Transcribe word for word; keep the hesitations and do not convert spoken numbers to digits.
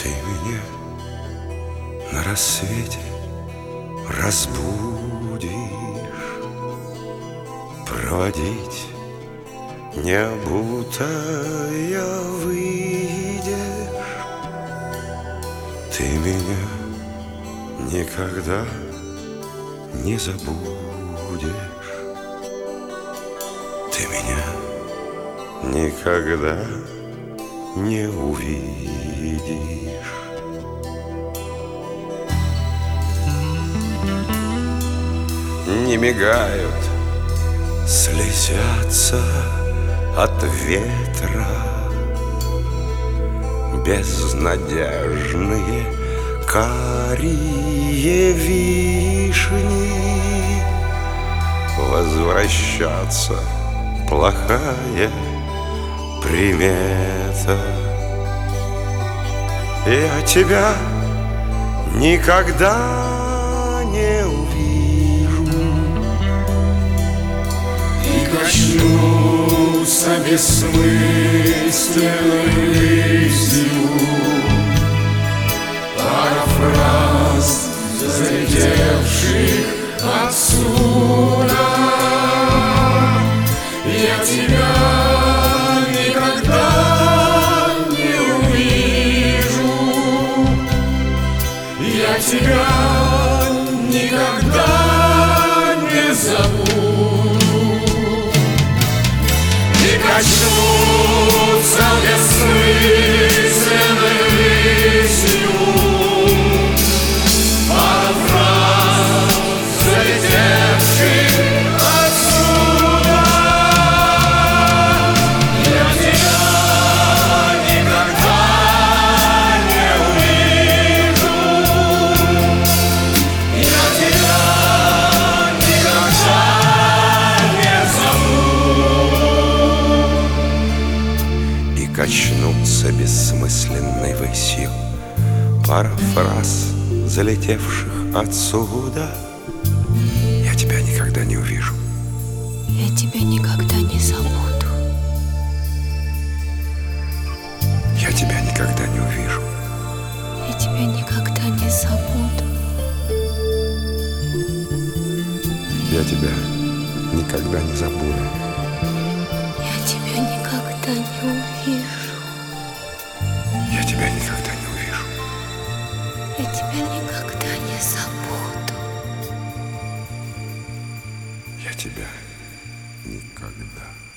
Ты меня на рассвете разбудишь, проводить не обутая выйдешь. Ты меня никогда не забудешь. Ты меня никогда не увидишь. Не мигают, слезятся от ветра безнадежные карие вишни. Возвращаться плохая примета. Я тебя никогда не увижу. И качнуся бессмысленной рысью парафраз залетевших отсюда. Я тебя никогда не увижу. Я тебя никогда не забуду. И качнуться бессмысленной рысью парафраз залетевших отсюда. Я тебя никогда не увижу. Я тебя никогда не забуду. И качнуться бессмысленной высью пара фраз, залетевших отсюда. Я тебя никогда не увижу. Я тебя никогда не забуду. Я тебя никогда не увижу. Я тебя никогда не забуду. Я тебя никогда не забуду. Я тебя никогда не увижу. Я тебя никогда не увижу. Я тебя никогда не забуду. Я тебя никогда